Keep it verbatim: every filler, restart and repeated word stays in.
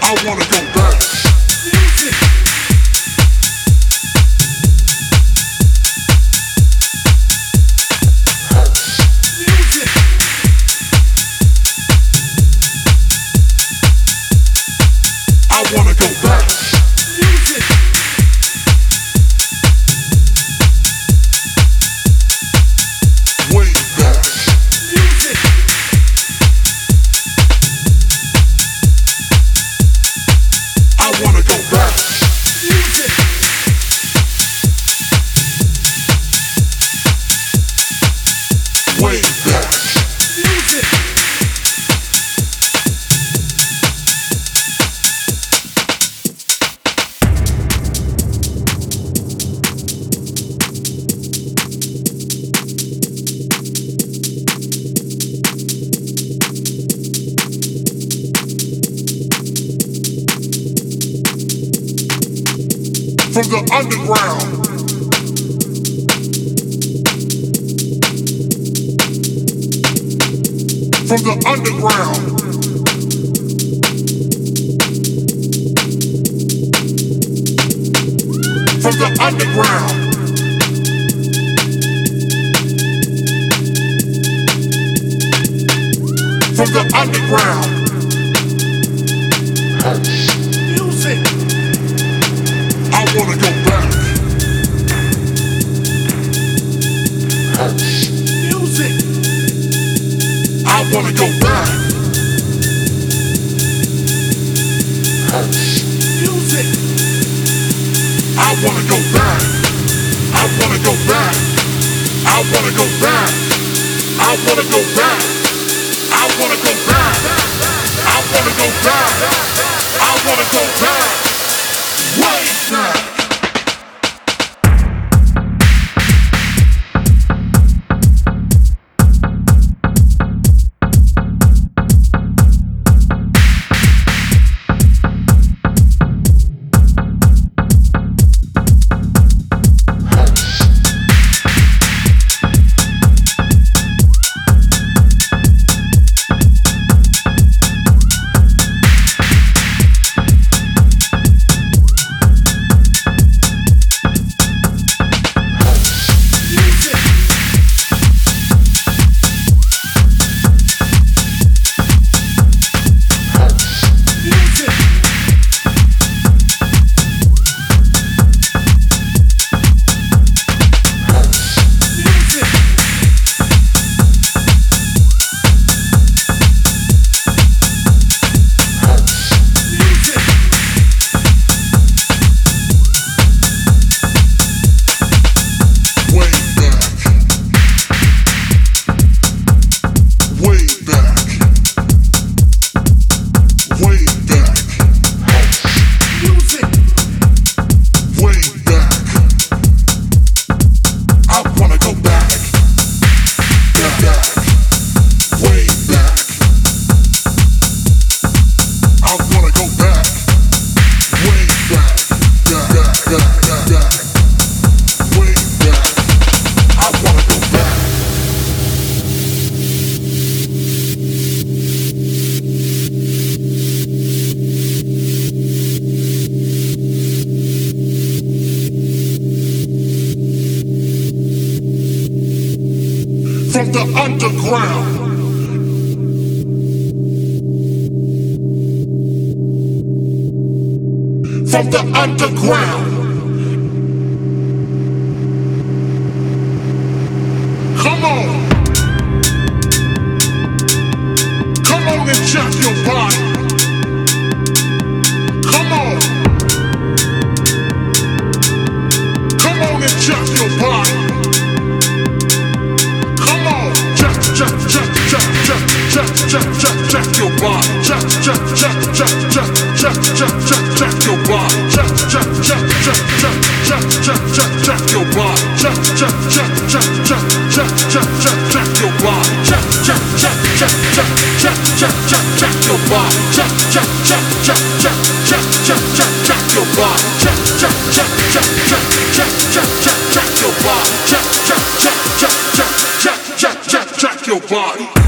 I wanna go back. Music. Music. I wanna go back. Music. Way back. Music. I wanna go back. Music. Way back. Music. From the underground, from the underground, from the underground, from the underground, music. I wanna go back. House. Music. I wanna go back. House. Music. I wanna go back. I wanna go back. I wanna go back. I wanna go back. I wanna go back. I wanna go back. I wanna go back. Way back. From the underground, from the underground, come on, come on and check your body, come on, come on and check your body. Check, check, check, check, check, check, check, check your body. Check, check, check, check, check, check, check, check, check your body. Check, check, check, check, check, check, check, check, check your body. Check, check, check, check, check, check, check, check, check your body. Check, check, check, check, check, check, check, check, check your body. Check, check, check, check, check, check, check, check, check your body. Check, check, check, check, check, check, check, check, check your body. Check, check, check, check, check, check, check, check, check your body.